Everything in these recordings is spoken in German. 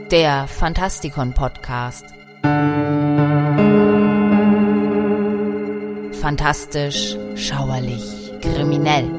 Der Fantastikon-Podcast. Fantastisch, schauerlich, kriminell.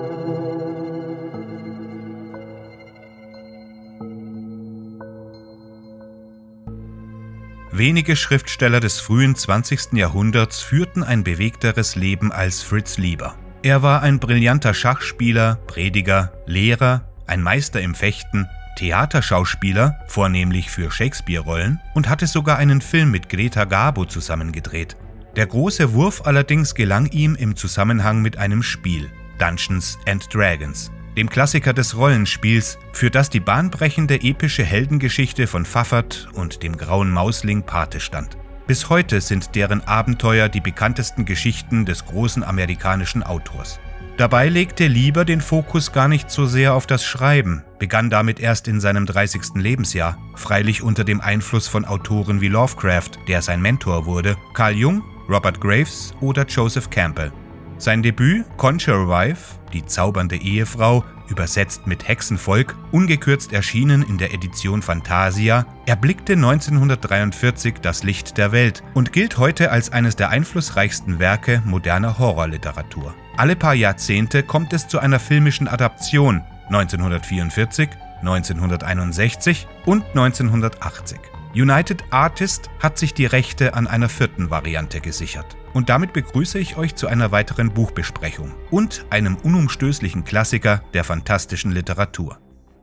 Wenige Schriftsteller des frühen 20. Jahrhunderts führten ein bewegteres Leben als Fritz Leiber. Er war ein brillanter Schachspieler, Prediger, Lehrer, ein Meister im Fechten, Theaterschauspieler, vornehmlich für Shakespeare-Rollen, und hatte sogar einen Film mit Greta Garbo zusammengedreht. Der große Wurf allerdings gelang ihm im Zusammenhang mit einem Spiel, Dungeons & Dragons, dem Klassiker des Rollenspiels, für das die bahnbrechende epische Heldengeschichte von Fafhrd und dem Grauen Mausling Pate stand. Bis heute sind deren Abenteuer die bekanntesten Geschichten des großen amerikanischen Autors. Dabei legte Leiber den Fokus gar nicht so sehr auf das Schreiben, begann damit erst in seinem 30. Lebensjahr, freilich unter dem Einfluss von Autoren wie Lovecraft, der sein Mentor wurde, Carl Jung, Robert Graves oder Joseph Campbell. Sein Debüt, Conjure Wife, die zaubernde Ehefrau, übersetzt mit Hexenvolk, ungekürzt erschienen in der Edition Fantasia, erblickte 1943 das Licht der Welt und gilt heute als eines der einflussreichsten Werke moderner Horrorliteratur. Alle paar Jahrzehnte kommt es zu einer filmischen Adaption, 1944, 1961 und 1980. United Artists hat sich die Rechte an einer 4. Variante gesichert. Und damit begrüße ich euch zu einer weiteren Buchbesprechung und einem unumstößlichen Klassiker der fantastischen Literatur.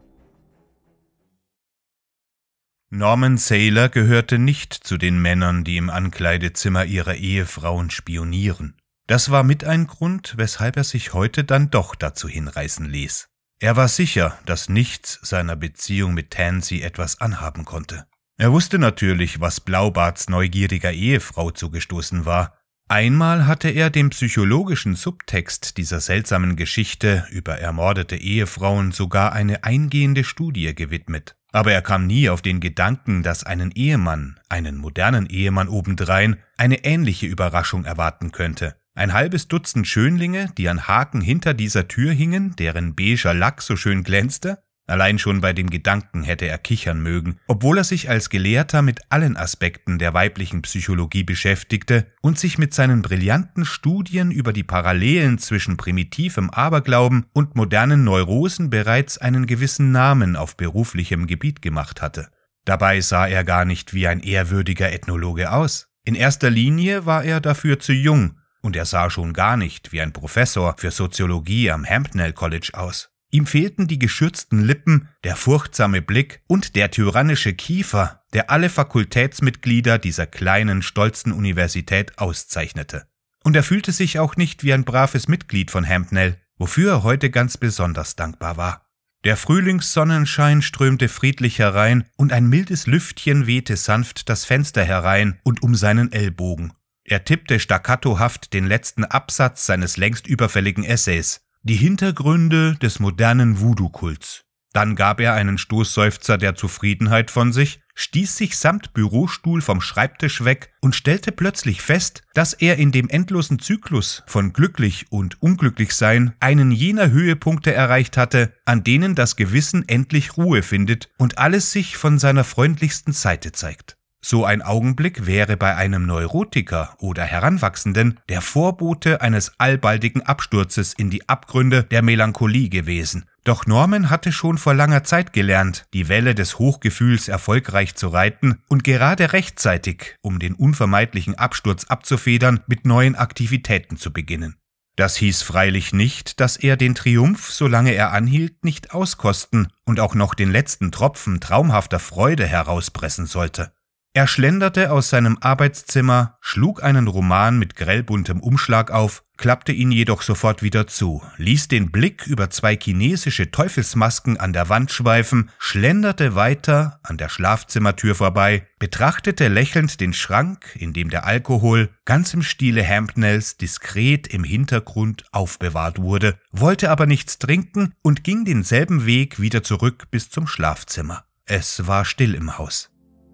Norman Saylor gehörte nicht zu den Männern, die im Ankleidezimmer ihrer Ehefrauen spionieren. Das war mit ein Grund, weshalb er sich heute dann doch dazu hinreißen ließ. Er war sicher, dass nichts seiner Beziehung mit Tansy etwas anhaben konnte. Er wusste natürlich, was Blaubarts neugieriger Ehefrau zugestoßen war. Einmal hatte er dem psychologischen Subtext dieser seltsamen Geschichte über ermordete Ehefrauen sogar eine eingehende Studie gewidmet. Aber er kam nie auf den Gedanken, dass einen Ehemann, einen modernen Ehemann obendrein, eine ähnliche Überraschung erwarten könnte. Ein halbes Dutzend Schönlinge, die an Haken hinter dieser Tür hingen, deren beiger Lack so schön glänzte? Allein schon bei dem Gedanken hätte er kichern mögen, obwohl er sich als Gelehrter mit allen Aspekten der weiblichen Psychologie beschäftigte und sich mit seinen brillanten Studien über die Parallelen zwischen primitivem Aberglauben und modernen Neurosen bereits einen gewissen Namen auf beruflichem Gebiet gemacht hatte. Dabei sah er gar nicht wie ein ehrwürdiger Ethnologe aus. In erster Linie war er dafür zu jung und er sah schon gar nicht wie ein Professor für Soziologie am Hampnell College aus. Ihm fehlten die geschürzten Lippen, der furchtsame Blick und der tyrannische Kiefer, der alle Fakultätsmitglieder dieser kleinen, stolzen Universität auszeichnete. Und er fühlte sich auch nicht wie ein braves Mitglied von Hampnell, wofür er heute ganz besonders dankbar war. Der Frühlingssonnenschein strömte friedlich herein und ein mildes Lüftchen wehte sanft das Fenster herein und um seinen Ellbogen. Er tippte staccatohaft den letzten Absatz seines längst überfälligen Essays. Die Hintergründe des modernen Voodoo-Kults. Dann gab er einen Stoßseufzer der Zufriedenheit von sich, stieß sich samt Bürostuhl vom Schreibtisch weg und stellte plötzlich fest, dass er in dem endlosen Zyklus von glücklich und unglücklich sein einen jener Höhepunkte erreicht hatte, an denen das Gewissen endlich Ruhe findet und alles sich von seiner freundlichsten Seite zeigt. So ein Augenblick wäre bei einem Neurotiker oder Heranwachsenden der Vorbote eines allbaldigen Absturzes in die Abgründe der Melancholie gewesen. Doch Norman hatte schon vor langer Zeit gelernt, die Welle des Hochgefühls erfolgreich zu reiten und gerade rechtzeitig, um den unvermeidlichen Absturz abzufedern, mit neuen Aktivitäten zu beginnen. Das hieß freilich nicht, dass er den Triumph, solange er anhielt, nicht auskosten und auch noch den letzten Tropfen traumhafter Freude herauspressen sollte. Er schlenderte aus seinem Arbeitszimmer, schlug einen Roman mit grellbuntem Umschlag auf, klappte ihn jedoch sofort wieder zu, ließ den Blick über 2 chinesische Teufelsmasken an der Wand schweifen, schlenderte weiter an der Schlafzimmertür vorbei, betrachtete lächelnd den Schrank, in dem der Alkohol, ganz im Stile Hampnells, diskret im Hintergrund aufbewahrt wurde, wollte aber nichts trinken und ging denselben Weg wieder zurück bis zum Schlafzimmer. Es war still im Haus.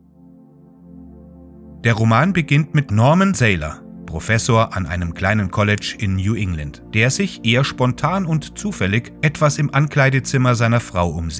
Der Roman beginnt mit Norman Saylor, Professor an einem kleinen College in New England, der sich eher spontan und zufällig etwas im Ankleidezimmer seiner Frau umsieht.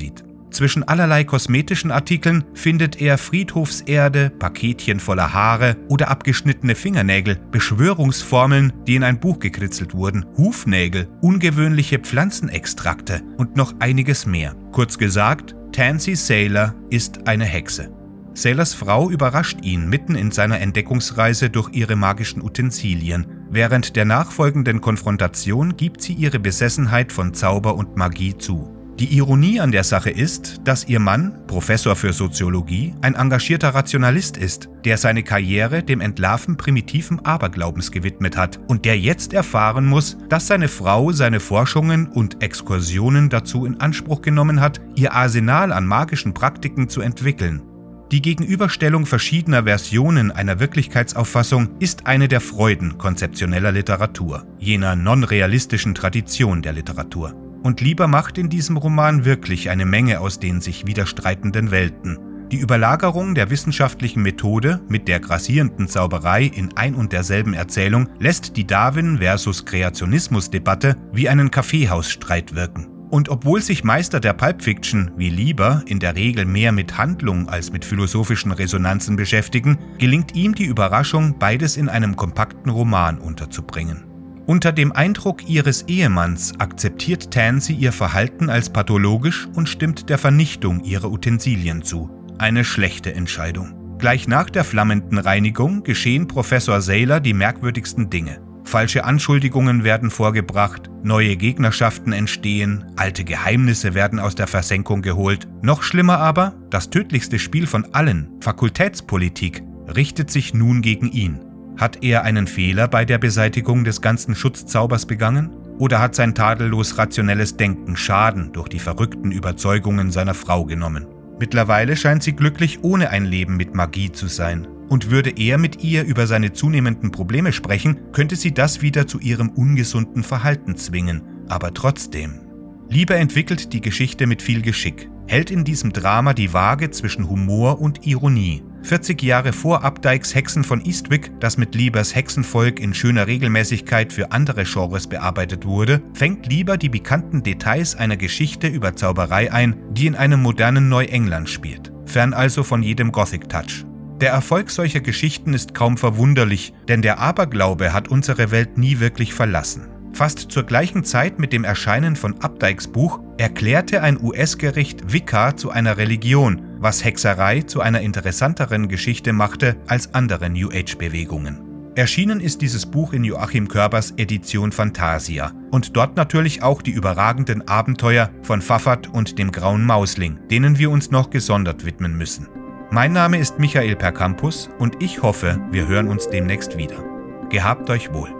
Zwischen allerlei kosmetischen Artikeln findet er Friedhofserde, Paketchen voller Haare oder abgeschnittene Fingernägel, Beschwörungsformeln, die in ein Buch gekritzelt wurden, Hufnägel, ungewöhnliche Pflanzenextrakte und noch einiges mehr. Kurz gesagt, Tansy Saylor ist eine Hexe. Saylors Frau überrascht ihn mitten in seiner Entdeckungsreise durch ihre magischen Utensilien. Während der nachfolgenden Konfrontation gibt sie ihre Besessenheit von Zauber und Magie zu. Die Ironie an der Sache ist, dass ihr Mann, Professor für Soziologie, ein engagierter Rationalist ist, der seine Karriere dem Entlarven primitiven Aberglaubens gewidmet hat und der jetzt erfahren muss, dass seine Frau seine Forschungen und Exkursionen dazu in Anspruch genommen hat, ihr Arsenal an magischen Praktiken zu entwickeln. Die Gegenüberstellung verschiedener Versionen einer Wirklichkeitsauffassung ist eine der Freuden konzeptioneller Literatur, jener non-realistischen Tradition der Literatur. Und Lieber macht in diesem Roman wirklich eine Menge aus den sich widerstreitenden Welten. Die Überlagerung der wissenschaftlichen Methode mit der grassierenden Zauberei in ein und derselben Erzählung lässt die Darwin versus Kreationismus-Debatte wie einen Kaffeehausstreit wirken. Und obwohl sich Meister der Pulp Fiction wie Lieber in der Regel mehr mit Handlung als mit philosophischen Resonanzen beschäftigen, gelingt ihm die Überraschung, beides in einem kompakten Roman unterzubringen. Unter dem Eindruck ihres Ehemanns akzeptiert Tansy ihr Verhalten als pathologisch und stimmt der Vernichtung ihrer Utensilien zu. Eine schlechte Entscheidung. Gleich nach der flammenden Reinigung geschehen Professor Saylor die merkwürdigsten Dinge. Falsche Anschuldigungen werden vorgebracht, neue Gegnerschaften entstehen, alte Geheimnisse werden aus der Versenkung geholt. Noch schlimmer aber, das tödlichste Spiel von allen, Fakultätspolitik, richtet sich nun gegen ihn. Hat er einen Fehler bei der Beseitigung des ganzen Schutzzaubers begangen? Oder hat sein tadellos rationelles Denken Schaden durch die verrückten Überzeugungen seiner Frau genommen? Mittlerweile scheint sie glücklich ohne ein Leben mit Magie zu sein. Und würde er mit ihr über seine zunehmenden Probleme sprechen, könnte sie das wieder zu ihrem ungesunden Verhalten zwingen. Aber trotzdem. Lieber entwickelt die Geschichte mit viel Geschick, hält in diesem Drama die Waage zwischen Humor und Ironie. 40 Jahre vor Updikes Hexen von Eastwick, das mit Liebers Hexenvolk in schöner Regelmäßigkeit für andere Genres bearbeitet wurde, fängt Lieber die pikanten Details einer Geschichte über Zauberei ein, die in einem modernen Neuengland spielt, fern also von jedem Gothic-Touch. Der Erfolg solcher Geschichten ist kaum verwunderlich, denn der Aberglaube hat unsere Welt nie wirklich verlassen. Fast zur gleichen Zeit mit dem Erscheinen von Updikes Buch erklärte ein US-Gericht Wicca zu einer Religion, was Hexerei zu einer interessanteren Geschichte machte als andere New Age-Bewegungen. Erschienen ist dieses Buch in Joachim Körbers Edition Phantasia und dort natürlich auch die überragenden Abenteuer von Fafard und dem Grauen Mausling, denen wir uns noch gesondert widmen müssen. Mein Name ist Michael Percampus und ich hoffe, wir hören uns demnächst wieder. Gehabt euch wohl.